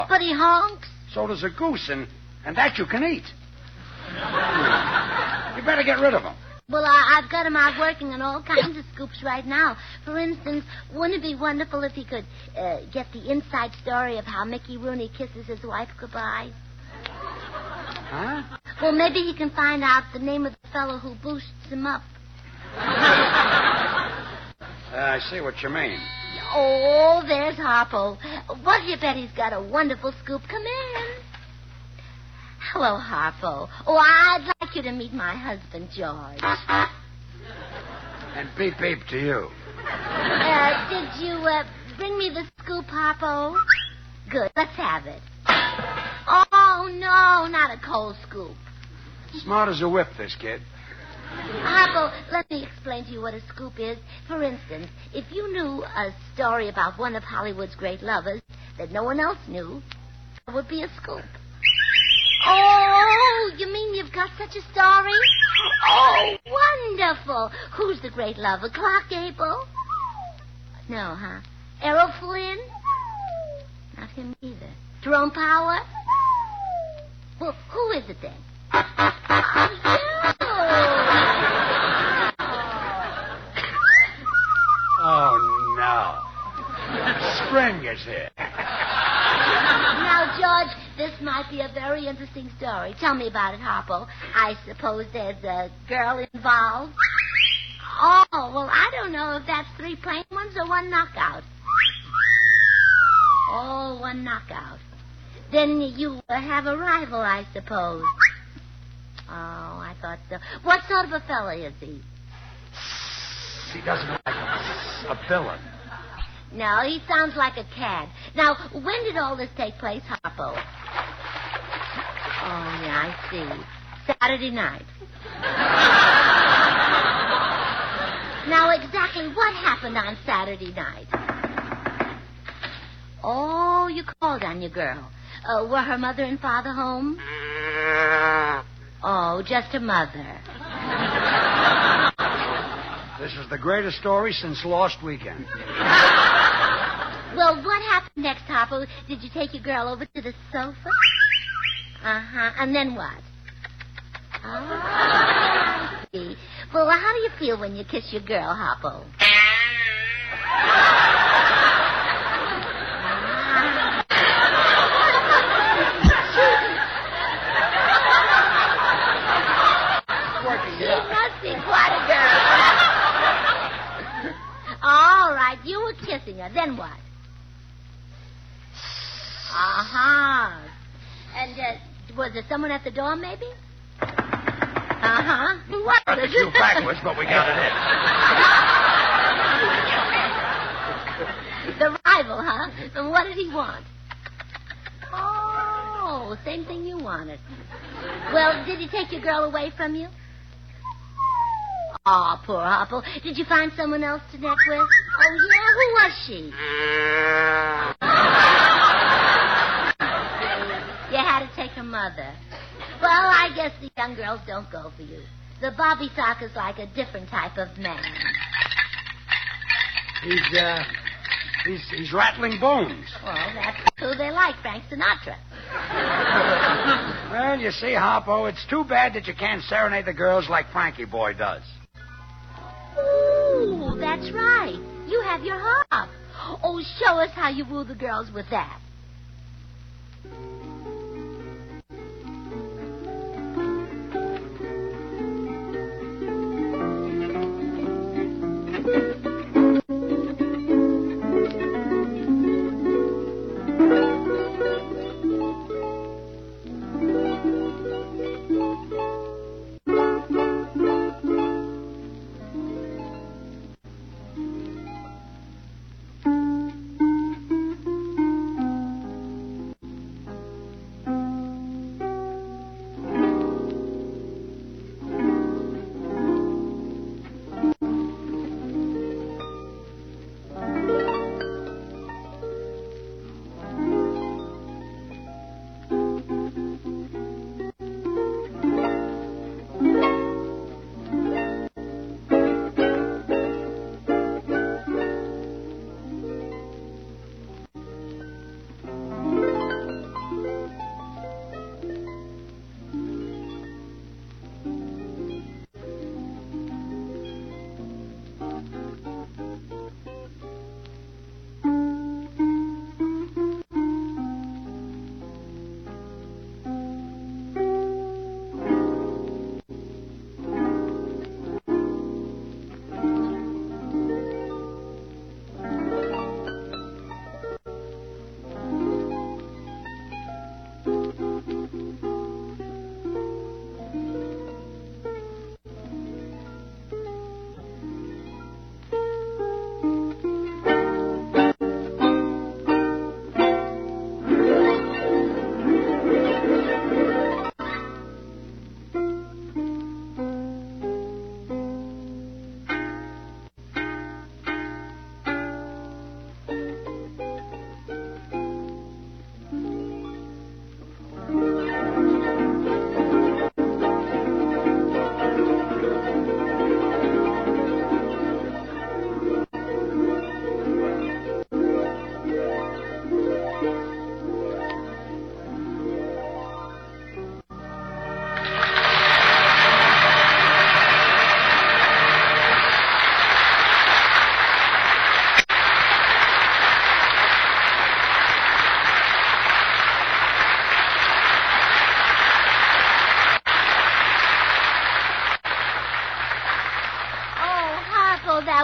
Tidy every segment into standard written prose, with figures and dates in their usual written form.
But he honks. So does a goose, and that you can eat. You better get rid of him. Well, I've got him out working on all kinds of scoops right now. For instance, wouldn't it be wonderful if he could get the inside story of how Mickey Rooney kisses his wife goodbye? Huh? Well, maybe he can find out the name of the fellow who boosts him up. I see what you mean. Oh, there's Harpo. What do you bet he's got a wonderful scoop? Come in. Hello, Harpo. Oh, I'd like you to meet my husband, George. And beep beep to you. Did you bring me the scoop, Harpo? Good. Let's have it. Oh, no, not a cold scoop. Smart as a whip, this kid. Harpo, let me explain to you what a scoop is. For instance, if you knew a story about one of Hollywood's great lovers that no one else knew, it would be a scoop. Oh, you mean you've got such a story? Oh, wonderful. Who's the great lover? Clark Gable? No, huh? Errol Flynn? Not him either. Jerome Power? Well, who is it then? Oh, no. Spring is here. Now, George, this might be a very interesting story. Tell me about it, Harpo. I suppose there's a girl involved. Oh, well, I don't know if that's 3 plain ones or 1 knockout. Oh, 1 knockout. Then you have a rival, I suppose. Oh, I thought so. What sort of a fella is he? He doesn't like a villain. No, he sounds like a cad. Now, when did all this take place, Harpo? Oh, yeah, I see. Saturday night. Now, exactly what happened on Saturday night? Oh, you called on your girl. Were her mother and father home? Oh, just her mother. This is the greatest story since Lost Weekend. Well, what happened next, Harpo? Did you take your girl over to the sofa? Uh-huh. And then what? Oh, I see. Well, how do you feel when you kiss your girl, Harpo? She must be quite a girl. All right, you were kissing her. Then what? Uh-huh. And was there someone at the door, maybe? Uh-huh. What? Got the cue backwards, but we got it in. The rival, huh? And what did he want? Oh, same thing you wanted. Well, did he take your girl away from you? Oh, poor Harpo. Did you find someone else to neck with? Oh, yeah? Who was she? You had to take her mother. Well, I guess the young girls don't go for you. The Bobby Sock is like a different type of man. He's rattling bones. Well, that's who they like, Frank Sinatra. Well, you see, Harpo, it's too bad that you can't serenade the girls like Frankie Boy does. Ooh, that's right. You have your harp. Oh, show us how you woo the girls with that.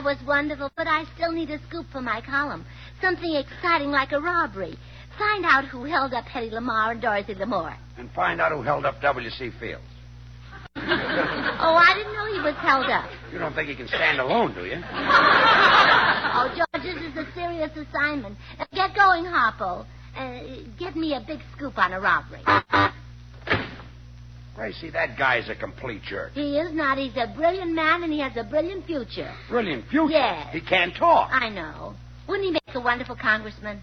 was wonderful, but I still need a scoop for my column. Something exciting like a robbery. Find out who held up Hedy Lamarr and Dorothy Lamour. And find out who held up W.C. Fields. Oh, I didn't know he was held up. You don't think he can stand alone, do you? Oh, George, this is a serious assignment. Get going, Harpo. Get me a big scoop on a robbery. Gracie, that guy's a complete jerk. He is not. He's a brilliant man, and he has a brilliant future. Brilliant future? Yes. He can't talk. I know. Wouldn't he make a wonderful congressman?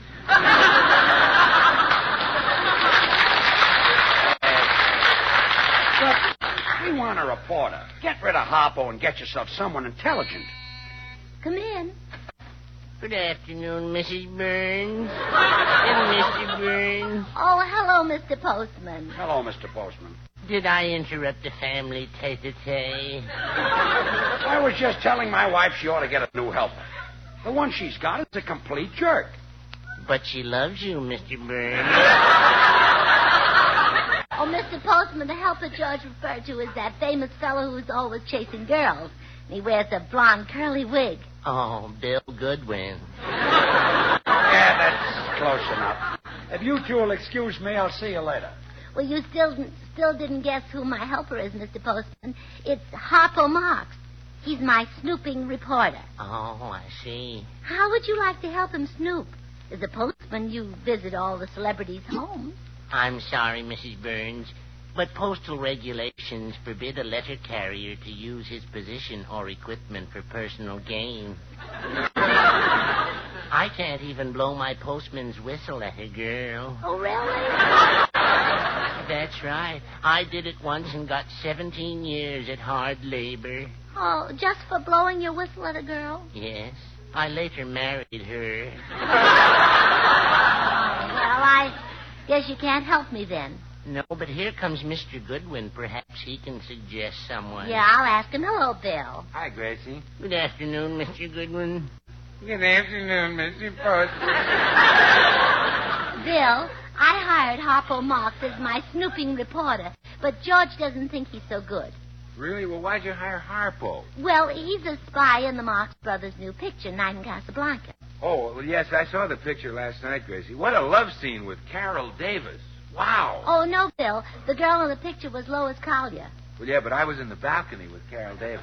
But we want a reporter. Get rid of Harpo and get yourself someone intelligent. Come in. Good afternoon, Mrs. Burns. And Mr. Burns. Oh, hello, Mr. Postman. Hello, Mr. Postman. Did I interrupt the family tete-a-tete? I was just telling my wife she ought to get a new helper. The one she's got is a complete jerk. But she loves you, Mr. Burns. Oh, Mr. Postman, the helper George referred to is that famous fellow who's always chasing girls. He wears a blonde curly wig. Oh, Bill Goodwin. Yeah, that's close enough. If you two will excuse me, I'll see you later. Well, you still didn't guess who my helper is, Mr. Postman. It's Harpo Marx. He's my snooping reporter. Oh, I see. How would you like to help him snoop? As a postman, you visit all the celebrities' homes. I'm sorry, Mrs. Burns, but postal regulations forbid a letter carrier to use his position or equipment for personal gain. I can't even blow my postman's whistle at a girl. Oh, really? That's right. I did it once and got 17 years at hard labor. Oh, just for blowing your whistle at a girl? Yes. I later married her. Well, I guess you can't help me then. No, but here comes Mr. Goodwin. Perhaps he can suggest someone. Yeah, I'll ask him. Hello, Bill. Hi, Gracie. Good afternoon, Mr. Goodwin. Good afternoon, Mr. Postman. Bill, I hired Harpo Marx as my snooping reporter, but George doesn't think he's so good. Really? Well, why'd you hire Harpo? Well, he's a spy in the Marx Brothers' new picture, Night in Casablanca. Oh, well, yes, I saw the picture last night, Gracie. What a love scene with Carol Davis. Wow. Oh, no, Bill. The girl in the picture was Lois Collier. Well, yeah, but I was in the balcony with Carol Davis.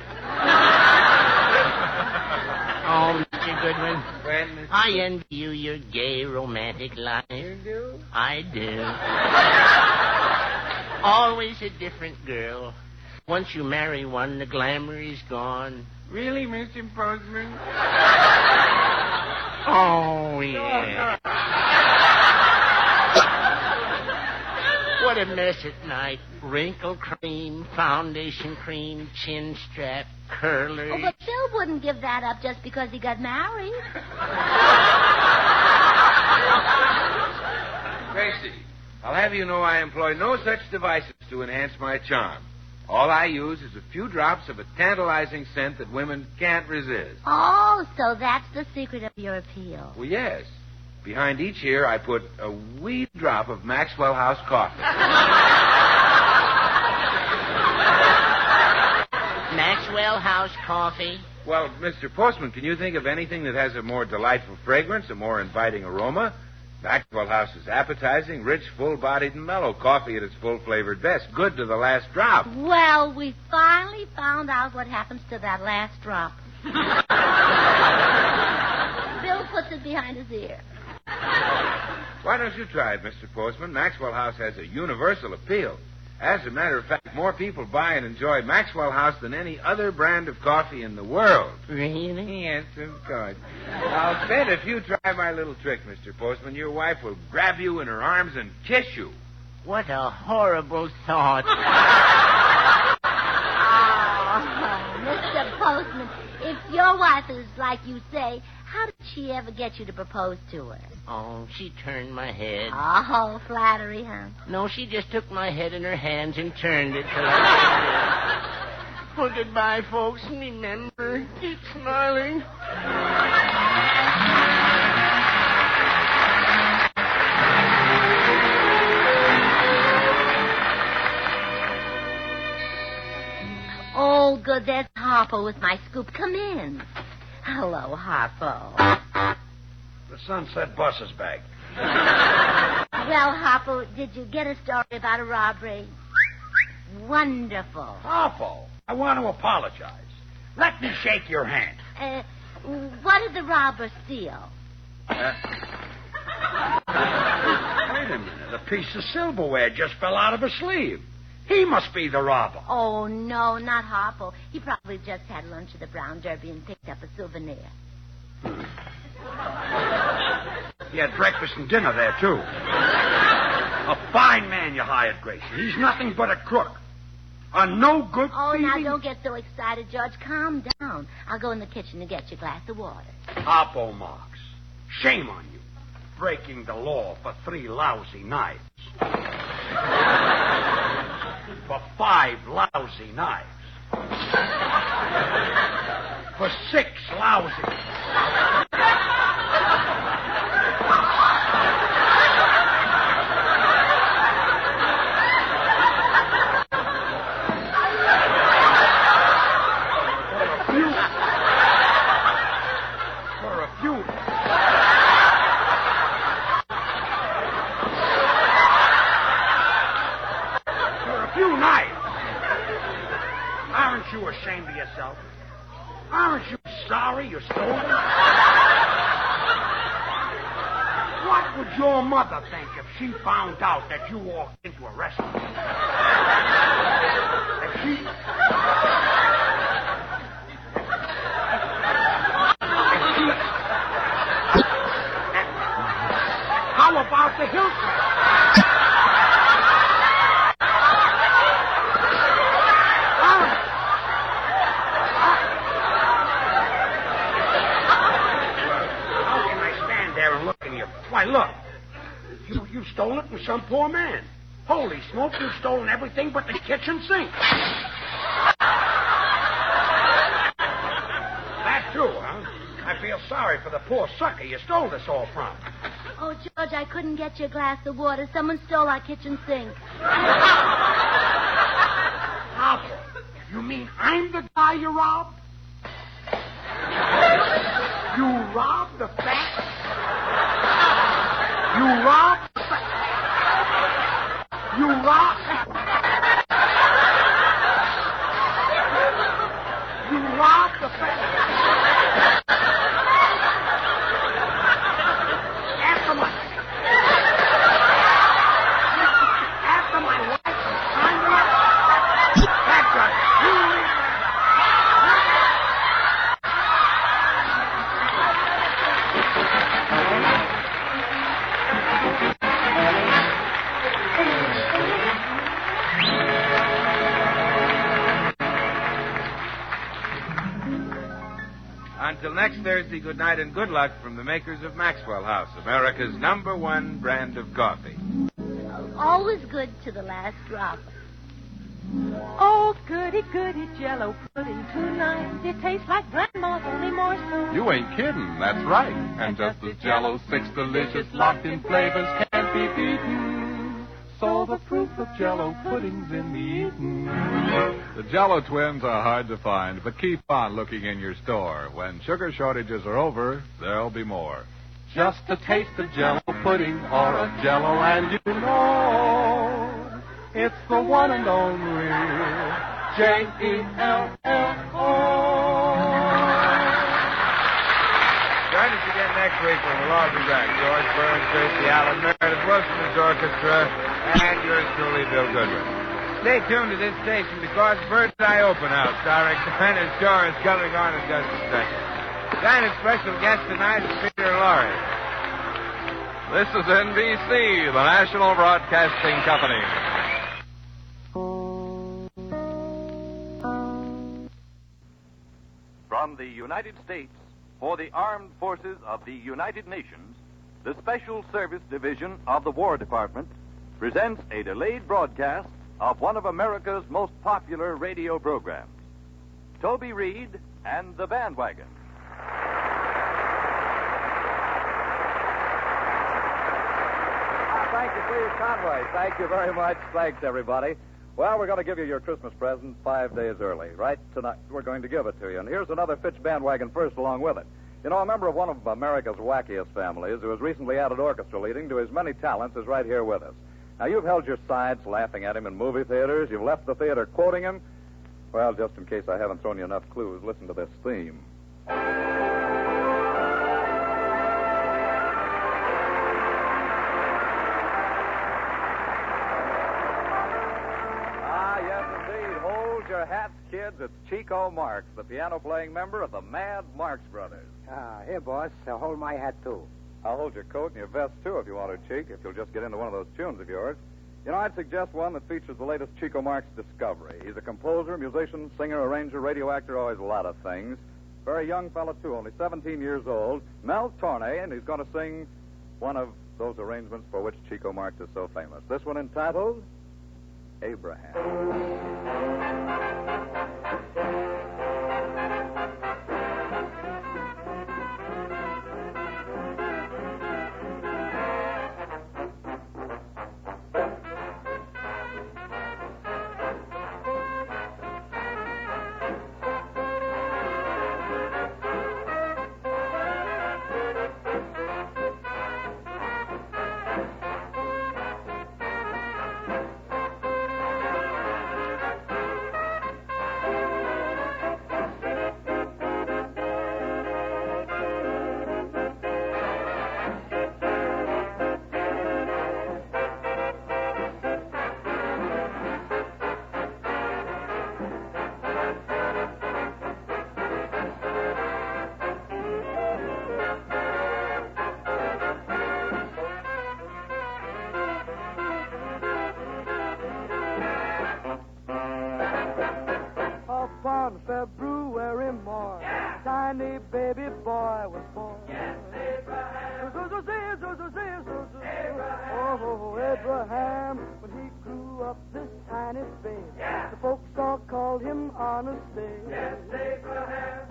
Oh, Mr. Goodwin. When, I envy you your gay, romantic life. You do? I do. Always a different girl. Once you marry one, the glamour is gone. Really, Mr. Postman? Oh, yeah. What a mess at night. Wrinkle cream, foundation cream, chin strap, curlers. Oh, but Bill wouldn't give that up just because he got married. Gracie, I'll have you know I employ no such devices to enhance my charm. All I use is a few drops of a tantalizing scent that women can't resist. Oh, so that's the secret of your appeal. Well, yes. Behind each ear, I put a wee drop of Maxwell House coffee. Maxwell House coffee. Well, Mr. Postman, can you think of anything that has a more delightful fragrance, a more inviting aroma? Maxwell House is appetizing, rich, full-bodied, and mellow. Coffee at its full-flavored best. Good to the last drop. Well, we finally found out what happens to that last drop. Bill puts it behind his ear. Why don't you try it, Mr. Postman? Maxwell House has a universal appeal. As a matter of fact, more people buy and enjoy Maxwell House than any other brand of coffee in the world. Really? Yes, of course. I'll bet if you try my little trick, Mr. Postman, your wife will grab you in her arms and kiss you. What a horrible thought. Oh, Mr. Postman, if your wife is like you say, how did she ever get you to propose to her? Oh, she turned my head. Oh, flattery, huh? No, she just took my head in her hands and turned it till I... Well, goodbye, folks. Remember, keep smiling. Oh, good. There's Harpo with my scoop. Come in. Hello, Harpo. The Sunset bus is back. Well, Harpo, did you get a story about a robbery? Wonderful. Harpo, I want to apologize. Let me shake your hand. What did the robber steal? Wait a minute. A piece of silverware just fell out of a sleeve. He must be the robber. Oh, no, not Harpo. He probably just had lunch at the Brown Derby and picked up a souvenir. He had breakfast and dinner there, too. A fine man you hired, Gracie. He's nothing but a crook. A no-good Oh, now thieving... don't get so excited, George. Calm down. I'll go in the kitchen to get you a glass of water. Harpo Marx. Shame on you. Breaking the law for 3 lousy knives. For 5 lousy knives. For 6 lousy... Aren't you ashamed of yourself? Aren't you sorry you stole them? What would your mother think if she found out that you walked into a restaurant? If she... How about the Hilton? Why, look. You stole it from some poor man. Holy smoke, you've stolen everything but the kitchen sink. That too, huh? I feel sorry for the poor sucker you stole this all from. Oh, George, I couldn't get you a glass of water. Someone stole our kitchen sink. Harpo, you mean I'm the guy you robbed? You robbed the fat... You robbed... You robbed... You robbed the... After my wife and son... That's right. Until next Thursday, good night and good luck from the makers of Maxwell House, America's #1 brand of coffee. Always good to the last drop. Oh, goody, goody Jell-O pudding tonight. It tastes like Grandma's, only more so. You ain't kidding, that's right. And just as Jell-O's 6 delicious locked-in flavors can't be beaten, so the proof of Jell-O pudding's in the eating. The Jell-O twins are hard to find, but keep on looking in your store. When sugar shortages are over, there'll be more. Just a taste of Jell-O pudding or a Jell-O and you know it's the one and only J-E-L-L-O. Join us again next week when we'll all be back. George Burns, Gracie Allen, Meredith Wilson's Orchestra, and yours truly, Bill Goodwin. Stay tuned to this station because Bird's Eye Open House, starring Dinah Shore, is coming on in just a second. Dinah's special guest tonight is Peter Lorre. This is NBC, the National Broadcasting Company. From the United States, for the Armed Forces of the United Nations, the Special Service Division of the War Department presents a delayed broadcast of one of America's most popular radio programs, Toby Reed and the Bandwagon. Thank you, Cleve Conroy. Thank you very much. Thanks, everybody. Well, we're going to give you your Christmas present 5 days early. Right tonight, we're going to give it to you. And here's another Fitch bandwagon first along with it. You know, a member of one of America's wackiest families who has recently added orchestra leading to his many talents is right here with us. Now, you've held your sides laughing at him in movie theaters. You've left the theater quoting him. Well, just in case I haven't thrown you enough clues, listen to this theme. Your hats, kids. It's Chico Marx, the piano-playing member of the Mad Marx Brothers. Here, boss. I'll hold my hat, too. I'll hold your coat and your vest, too, if you want to, Cheek, if you'll just get into one of those tunes of yours. You know, I'd suggest one that features the latest Chico Marx discovery. He's a composer, musician, singer, arranger, radio actor, always a lot of things. Very young fellow, too, only 17 years old. Mel Torme, and he's going to sing one of those arrangements for which Chico Marx is so famous. This one entitled Abraham. February morning, tiny baby boy was born. Oh, Abraham, when he grew up, this tiny baby, the folks all called him Honest Dave. Yes, Abraham.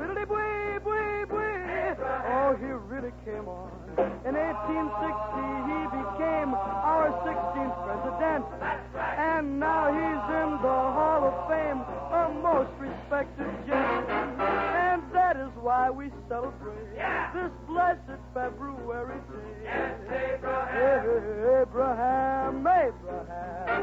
Oh, he really came on. In 1860, he became our 16th president. And now he's in the Hall of Fame, a most respected gentleman. And that is why we celebrate this blessed February day. Yes, Abraham. Abraham, Abraham.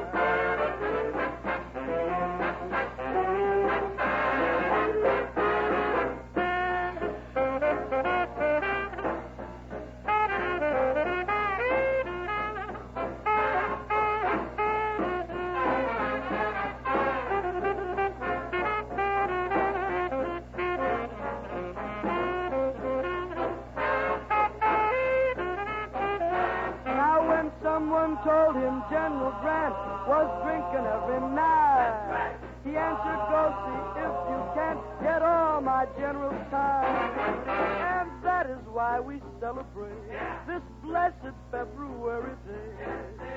Someone told him General Grant was drinking every night. He answered, go see if you can't get all my general's time. And that is why we celebrate this blessed February day.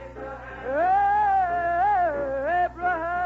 Hey, Abraham.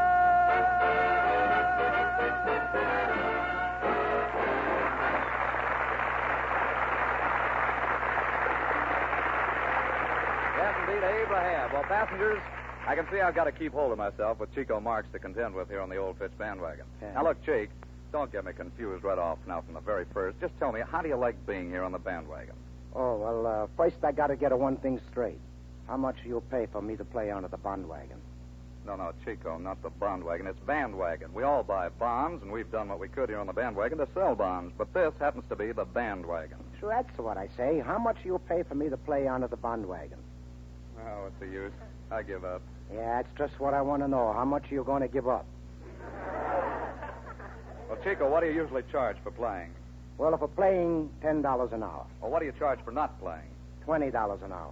Abraham. Well, passengers, I can see I've got to keep hold of myself with Chico Marx to contend with here on the old Fitch bandwagon. Yeah. Now, look, Cheek, don't get me confused right off now from the very first. Just tell me, how do you like being here on the bandwagon? Oh, well, first I got to get one thing straight. How much you'll pay for me to play under the bandwagon? No, Chico, not the bandwagon. It's bandwagon. We all buy bonds, and we've done what we could here on the bandwagon to sell bonds. But this happens to be the bandwagon. Sure, that's what I say. How much you'll pay for me to play under the bandwagon? Oh, what's the use? I give up. Yeah, that's just what I want to know. How much are you going to give up? Well, Chico, what do you usually charge for playing? Well, for playing, $10 an hour. Well, what do you charge for not playing? $20 an hour.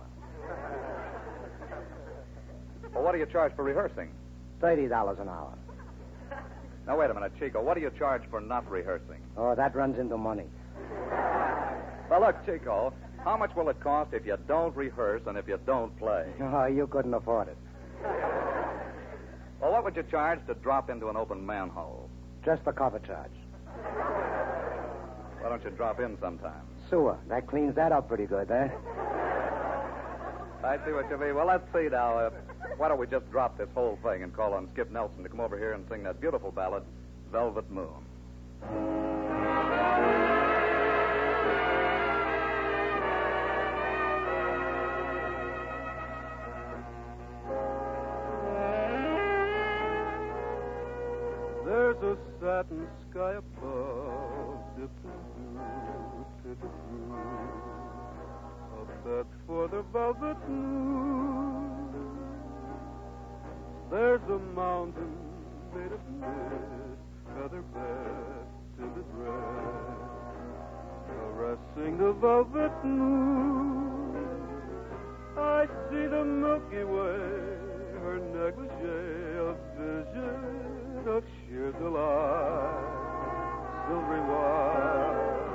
Well, what do you charge for rehearsing? $30 an hour. Now, wait a minute, Chico. What do you charge for not rehearsing? Oh, that runs into money. Well, look, Chico, how much will it cost if you don't rehearse and if you don't play? Oh, you couldn't afford it. Well, what would you charge to drop into an open manhole? Just the cover charge. Why don't you drop in sometime? Sewer. That cleans that up pretty good, eh? I see what you mean. Well, let's see now. Why don't we just drop this whole thing and call on Skip Nelson to come over here and sing that beautiful ballad, Velvet Moon. There's a satin sky above, a bed for the velvet moon. There's a mountain made of mist, feather bed to the dress, caressing the velvet moon. I see the Milky Way, her negligee, a vision of sheer delight, silvery white.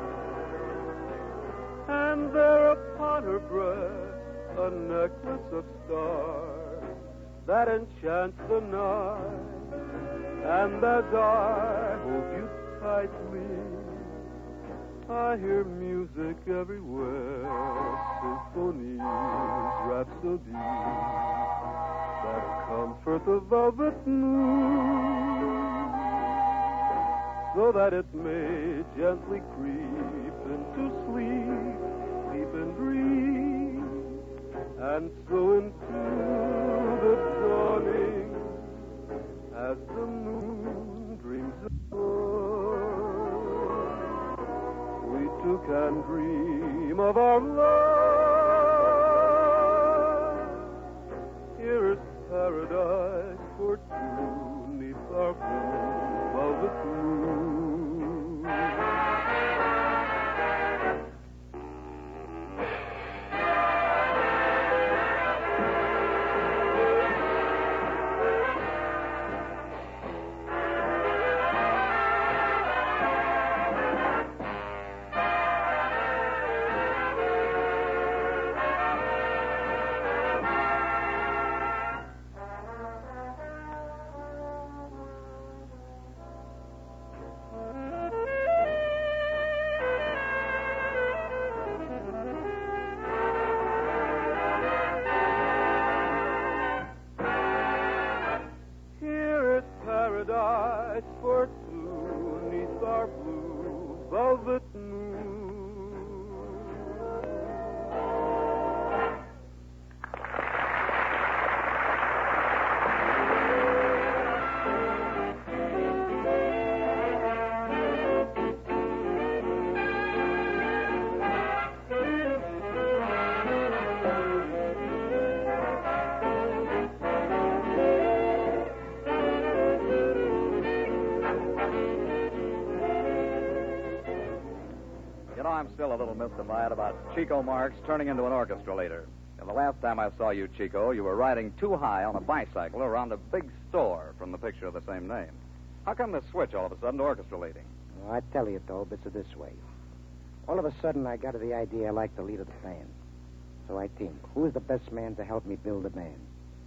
And there upon her breast, a necklace of stars that enchants the night. And as I hold you tightly, I hear music everywhere, symphonies, rhapsodies that comfort the velvet moon, so that it may gently creep into sleep, sleep and dream, and so into the dawning as the moon dreams alone. We two can dream of our love. Here is paradise for two, 'neath our blue velvet moon. Paradise for two, 'neath our blue velvet moon. I'm still a little mystified about Chico Marx turning into an orchestra leader. And the last time I saw you, Chico, you were riding too high on a bicycle around a big store from the picture of the same name. How come this switch all of a sudden to orchestra leading? Well, I tell you, Tobe, it's this way. All of a sudden, I got the idea I like the lead of the band. So I think, who's the best man to help me build a band?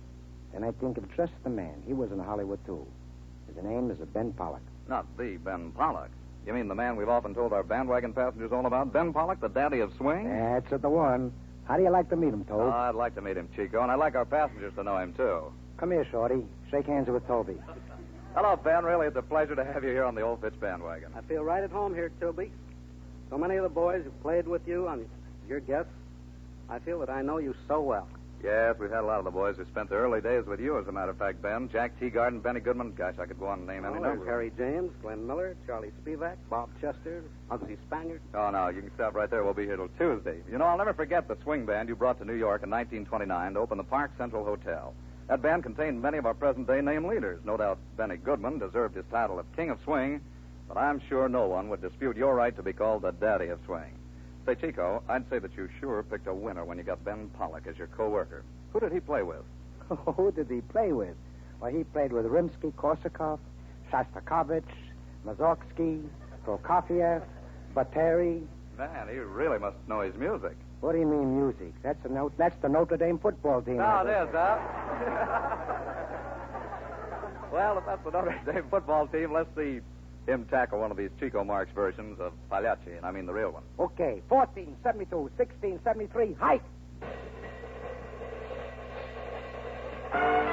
And I think of just the man. He was in Hollywood, too. His name is Ben Pollock. Not the Ben Pollock. You mean the man we've often told our bandwagon passengers all about? Ben Pollock, the daddy of swing? That's the one. How do you like to meet him, Tobe? Oh, I'd like to meet him, Chico, and I'd like our passengers to know him, too. Come here, Shorty. Shake hands with Toby. Hello, Ben. Really, it's a pleasure to have you here on the Old Fitch bandwagon. I feel right at home here, Toby. So many of the boys who played with you on your guests, I feel that I know you so well. Yes, we've had a lot of the boys who spent their early days with you, as a matter of fact, Ben. Jack Teagarden, Benny Goodman. Gosh, I could go on and name any number. Harry James, Glenn Miller, Charlie Spivak, Bob Chester, Muggsy Spaniard. Oh, no, you can stop right there. We'll be here till Tuesday. You know, I'll never forget the swing band you brought to New York in 1929 to open the Park Central Hotel. That band contained many of our present-day name leaders. No doubt Benny Goodman deserved his title of King of Swing, but I'm sure no one would dispute your right to be called the Daddy of Swing. Say, Chico, I'd say that you sure picked a winner when you got Ben Pollock as your co-worker. Who did he play with? Who did he play with? Well, he played with Rimsky-Korsakov, Shostakovich, Mussorgsky, Prokofiev, Bateri. Man, he really must know his music. What do you mean, music? That's the Notre Dame football team. Oh, it is, huh? Well, if that's the Notre Dame football team, let's see him tackle one of these Chico Marx versions of Pagliacci, and I mean the real one. Okay, 1472, 1673, hike!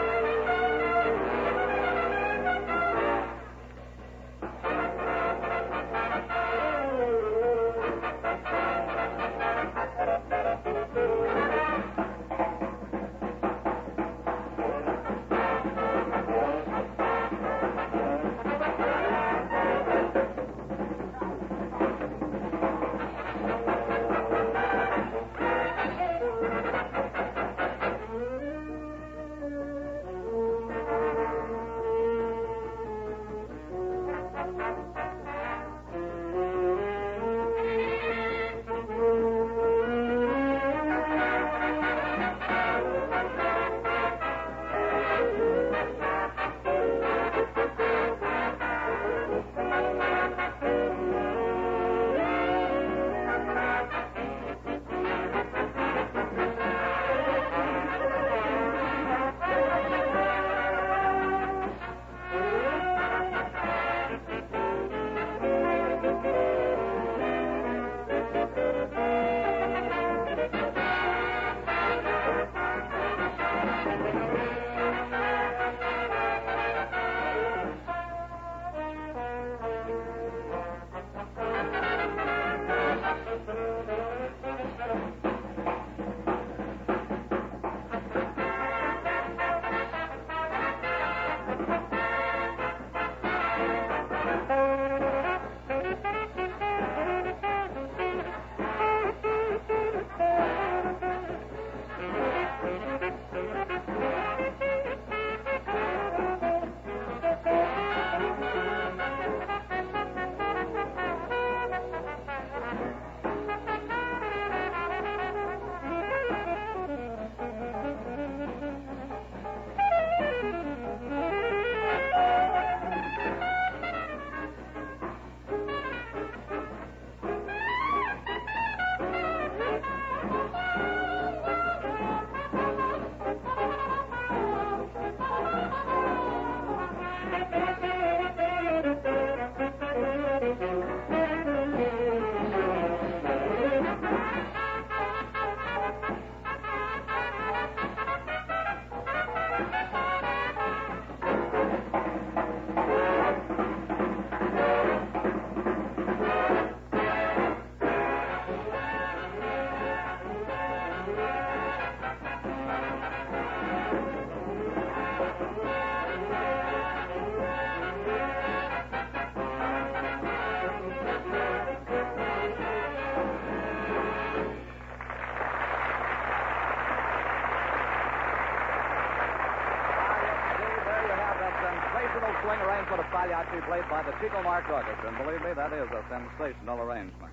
accompaniment of Pagliacci played by the Chico Marx Orchestra. And believe me, that is a sensational arrangement.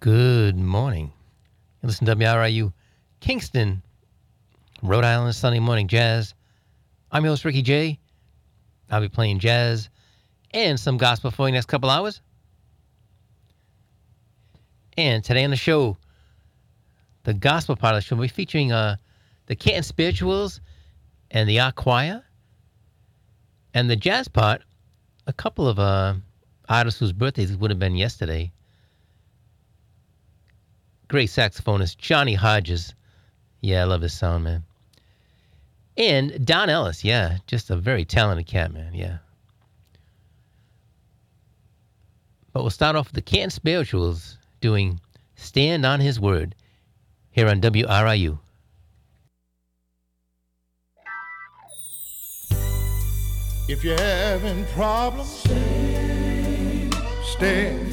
Good morning. You listen to WRIU Kingston, Rhode Island, Sunday morning jazz. I'm your host, Ricky J. I'll be playing jazz and some gospel for you next couple hours. And today on the show, the gospel part of the show, we'll be featuring the Canton Spirituals and the Art Choir. And the jazz part, a couple of artists whose birthdays would have been yesterday. Great saxophonist Johnny Hodges. Yeah, I love his sound, man. And Don Ellis, yeah, just a very talented cat, man, yeah. But we'll start off with the Canton Spirituals doing Stand on His Word here on WRIU. If you're having problems, stand.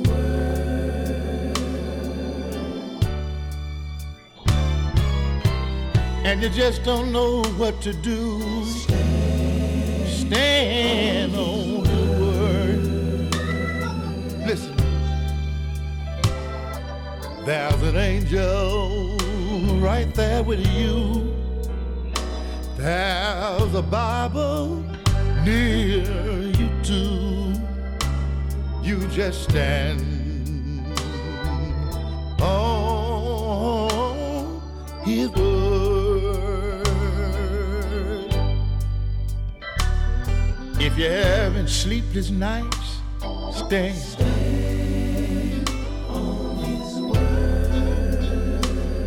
And you just don't know what to do, stand on the word. Listen, there's an angel right there with you. There's a Bible near you too. You just stand on His word. If you're having sleepless nights, stand on His word.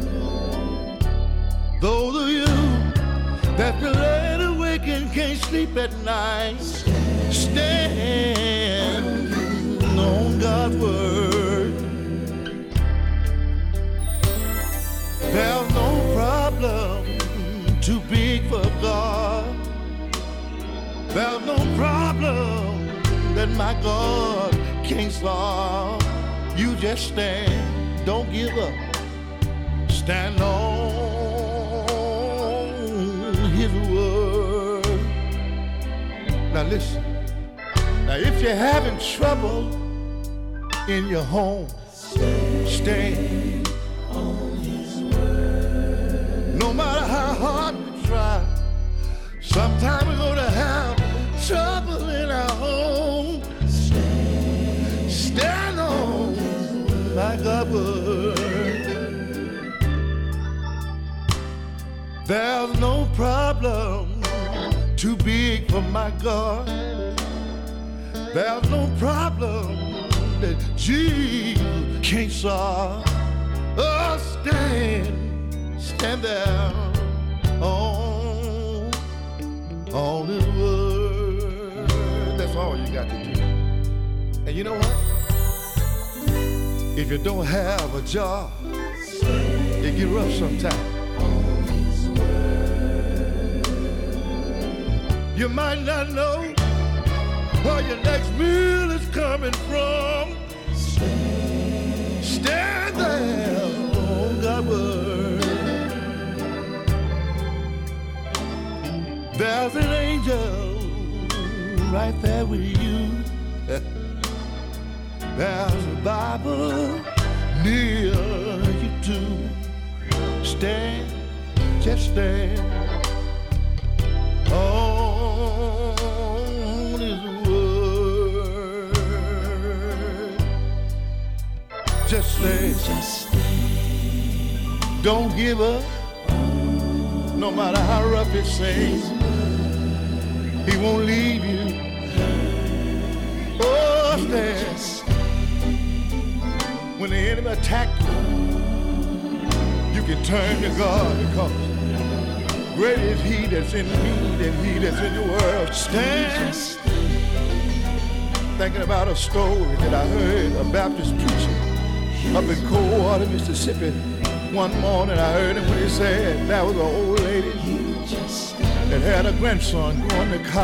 Those of you that been laid awake and can't sleep at night, stand on God's word. There's no problem too big for God. There's no problem that my God can't solve. You just stand, don't give up. Stand on His word. Now listen. Now if you're having trouble in your home, stand on His word. No matter how hard we try, sometimes we're gonna have trouble in our home. Stand on my God's word. There's no problem too big for my God. There's no problem that Jesus can't solve. Oh, stand there on His word. That's all you got to do. And you know what? If you don't have a job, it get rough sometimes. You might not know where your next meal is coming from. Stand there on God's word. There's an angel right there with you. There's a Bible near you too. Stand, just stand on His word. Just stand. Don't give up. No matter how rough it seems, He won't leave you. Oh, stand. When the enemy attacks you, you can turn to God, because great is He that's in me than he that's in the world. Stand. Thinking about a story that I heard a Baptist preacher up in Coldwater, Mississippi. One morning I heard him when he said there was an old lady that had a grandson going to college.